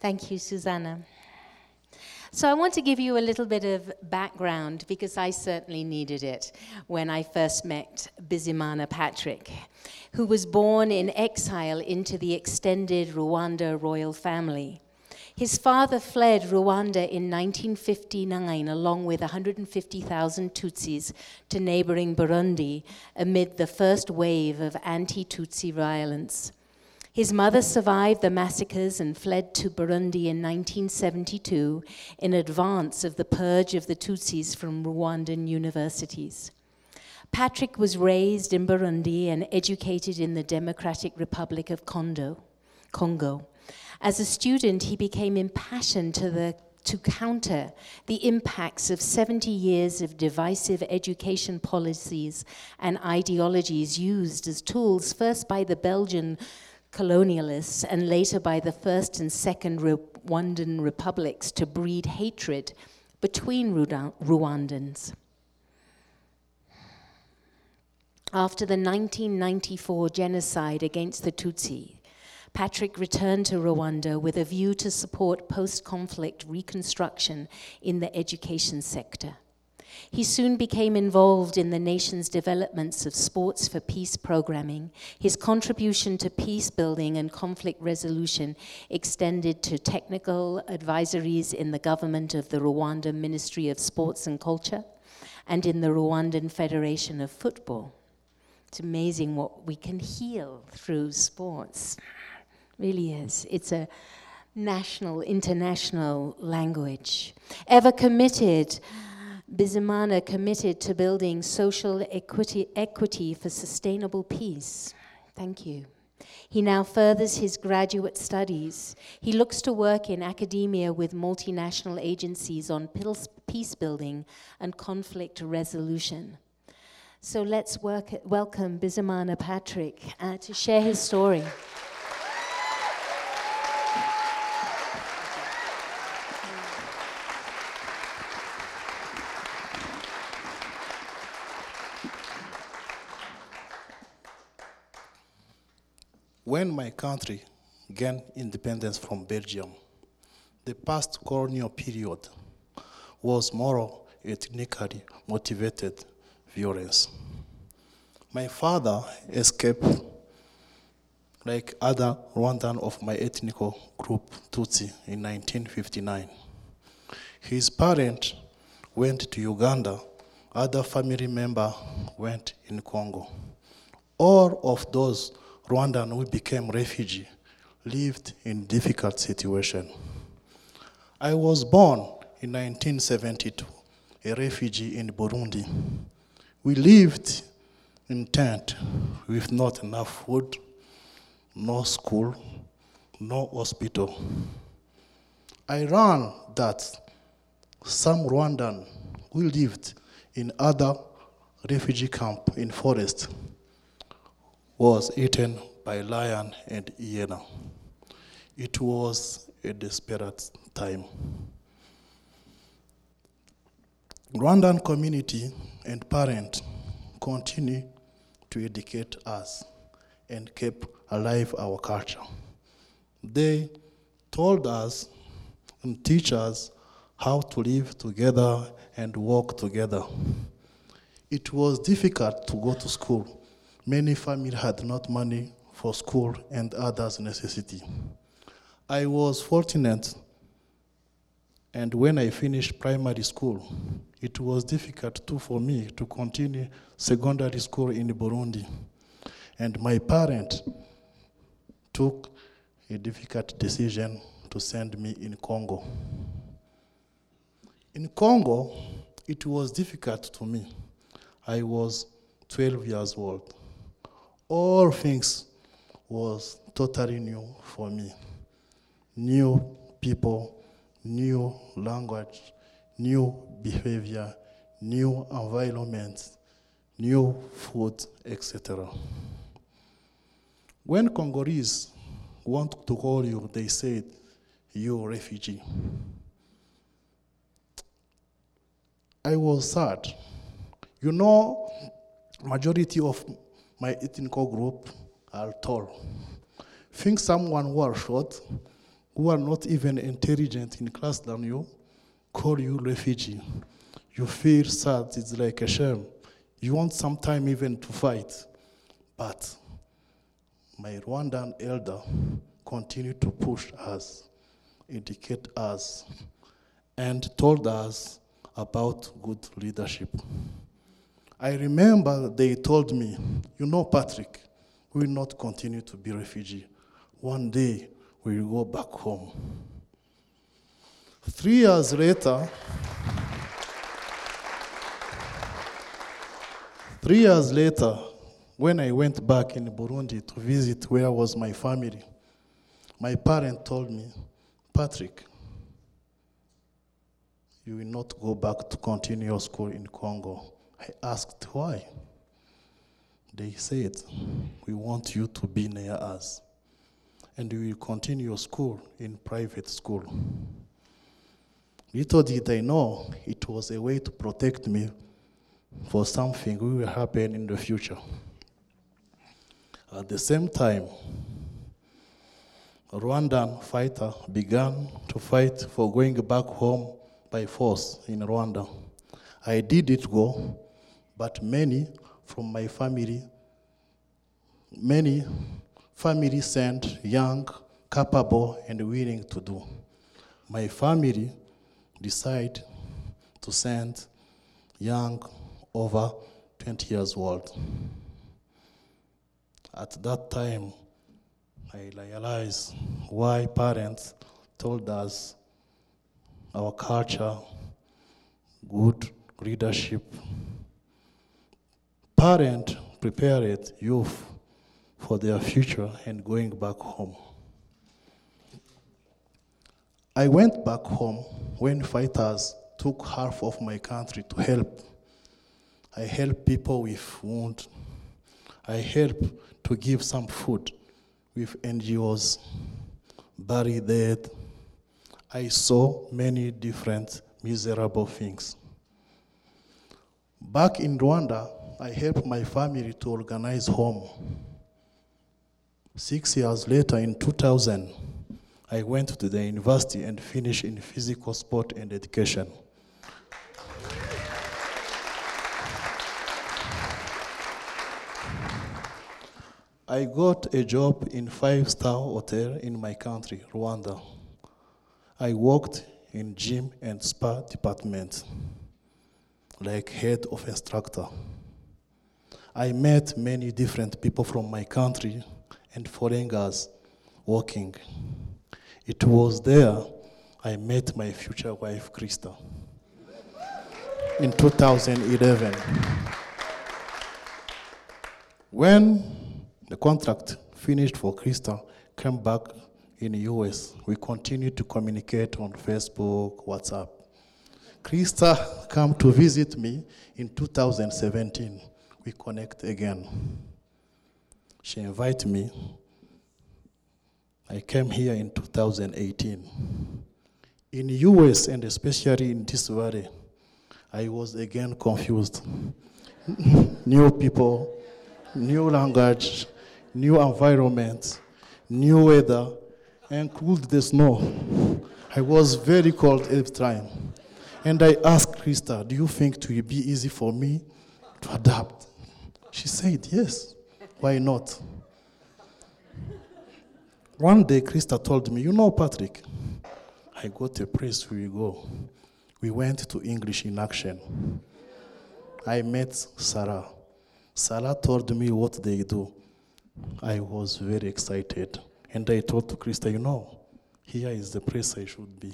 Thank you, Susanna. So I want to give you a little bit of background because I certainly needed it when I first met Bizimana Patrick, who was born in exile into the extended Rwanda royal family. His father fled Rwanda in 1959 along with 150,000 Tutsis to neighboring Burundi amid the first wave of anti-Tutsi violence. His mother survived the massacres and fled to Burundi in 1972 in advance of the purge of the Tutsis from Rwandan universities. Patrick was raised in Burundi and educated in the Democratic Republic of Congo. As a student, he became impassioned to counter the impacts of 70 years of divisive education policies and ideologies used as tools first by the Belgian colonialists and later by the First and Second Rwandan republics to breed hatred between Rwandans. After the 1994 genocide against the Tutsi, Patrick returned to Rwanda with a view to support post-conflict reconstruction in the education sector. He soon became involved in the nation's developments of sports for peace programming. His contribution to peace building and conflict resolution extended to technical advisories in the government of the Rwanda Ministry of Sports and Culture and in the Rwandan Federation of Football. It's amazing what we can heal through sports. It really is. It's a national, international language. Ever committed, Bizimana committed to building social equity for sustainable peace. Thank you. He now furthers his graduate studies. He looks to work in academia with multinational agencies on peace building and conflict resolution. So let's welcome Bizimana Patrick to share his story. When my country gained independence from Belgium, the past colonial period was more ethnically motivated violence. My father escaped like other Rwandan of my ethnic group, Tutsi, in 1959. His parents went to Uganda, other family members went in Congo. All of those Rwandan who became refugees lived in difficult situation. I was born in 1972, a refugee in Burundi. We lived in tent with not enough food, no school, no hospital. I learned that some Rwandan who lived in other refugee camp in forest was eaten by lion and hyena. It was a desperate time. Rwandan community and parents continue to educate us and keep alive our culture. They told us and teach us how to live together and work together. It was difficult to go to school. Many families had not money for school and others necessity. I was fortunate, and when I finished primary school, it was difficult too for me to continue secondary school in Burundi. And my parents took a difficult decision to send me in Congo. In Congo, it was difficult to me. I was 12 years old. All things was totally new for me. New people, new language, new behavior, new environment, new food, etc. When Congolese want to call you, they said, "You refugee." I was sad. You know, majority of my ethnic group are tall. Think someone who are short, who are not even intelligent in class than you call you refugee. You feel sad, it's like a shame. You want some time even to fight. But my Rwandan elder continued to push us, educate us, and told us about good leadership. I remember they told me, you know, Patrick, we will not continue to be refugee. One day, we will go back home. 3 years later, 3 years later, when I went back in Burundi to visit where was my family, my parents told me, Patrick, you will not go back to continue your school in Congo. I asked why. They said, we want you to be near us, and you will continue your school in private school. Little did I know, it was a way to protect me for something will happen in the future. At the same time, a Rwandan fighter began to fight for going back home by force in Rwanda. I didn't go, but many from my family, sent young, capable, and willing to do. My family decided to send young, over 20 years old. At that time, I realized why parents told us our culture, good leadership. Parents prepared youth for their future and going back home. I went back home when fighters took half of my country to help. I helped people with wounds. I helped to give some food with NGOs, bury dead. I saw many different miserable things. Back in Rwanda, I helped my family to organize home. 6 years later, in 2000, I went to the university and finished in physical sport and education. I got a job in 5-star hotel in my country, Rwanda. I worked in gym and spa department, like head of instructor. I met many different people from my country and foreigners working. It was there I met my future wife, Krista, in 2011. When the contract finished for Krista, came back in the US. We continued to communicate on Facebook, WhatsApp. Krista came to visit me in 2017. We connect again. She invited me. I came here in 2018. In the US, and especially in this valley, I was again confused. New people, new language, new environment, new weather, and cold the snow. I was very cold every time. And I asked Krista, do you think it will be easy for me to adapt? She said, yes, why not? One day, Krista told me, you know, Patrick, I got a place where we go. We went to English in Action. I met Sarah. Sarah told me what they do. I was very excited. And I told to Krista, you know, here is the place I should be.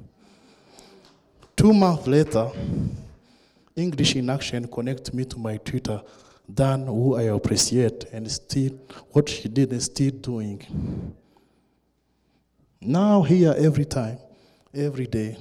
2 months later, English in Action connected me to my tutor, Dan, who I appreciate, and still what she did is still doing. Now here every time, every day,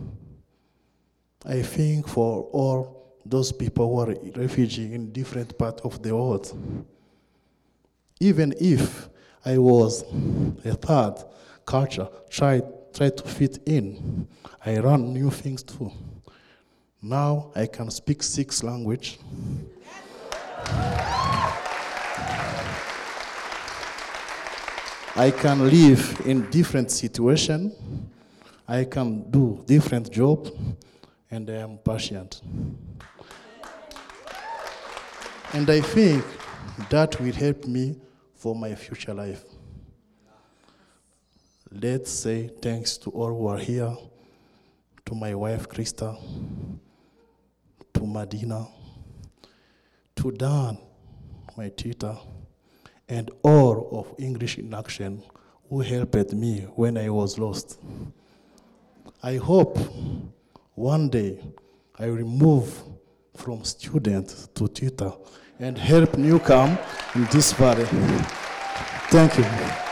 I think for all those people who are refugees in different parts of the world. Even if I was a third culture, try to fit in, I learn new things too. Now I can speak 6 languages. I can live in different situations. I can do different jobs, and I am patient. And I think that will help me for my future life. Let's say thanks to all who are here, to my wife, Krista, to Madina, to Dan, my tutor, and all of English in Action who helped me when I was lost. I hope one day I will move from student to tutor and help newcomers in this valley. Thank you.